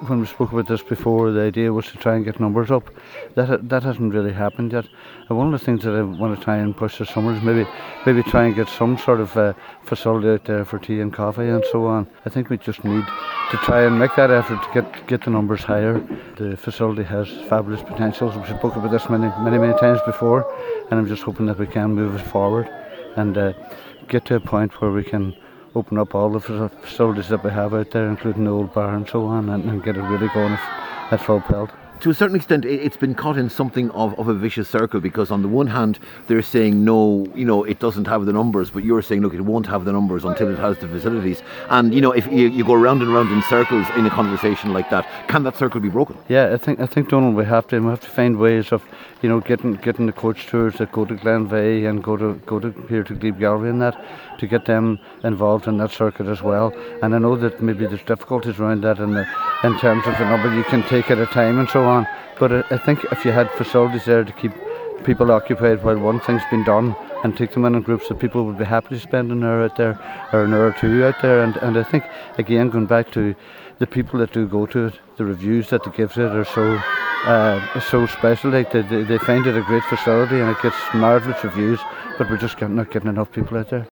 when we spoke about this before, the idea was to try and get numbers up. That hasn't really happened yet. And one of the things that I want to try and push this summer is maybe try and get some sort of facility out there for tea and coffee and so on. I think we just need to try and make that effort to get the numbers higher. The facility has fabulous potentials. We spoke about this many times before, and I'm just hoping that we can move it forward and get to a point where we can open up all the facilities that we have out there, including the old bar and so on, and get it really going at full pelt. To a certain extent, it's been caught in something of a vicious circle, because on the one hand they're saying no, it doesn't have the numbers, but you're saying look, it won't have the numbers until it has the facilities. And if you go round and round in circles in a conversation like that, can that circle be broken? Yeah, I think Donald, we have to find ways of getting the coach tours that go to Glenveigh and go to here to Glebe Galway and that, to get them involved in that circuit as well. And I know that maybe there's difficulties around that in terms of the number you can take at a time and so on. But I think if you had facilities there to keep people occupied while one thing's been done, and take them in groups, that people would be happy to spend an hour out there or an hour or two out there. And I think, again, going back to the people that do go to it, the reviews that they give to it are so special. Like they find it a great facility and it gets marvellous reviews, but we're just not getting enough people out there.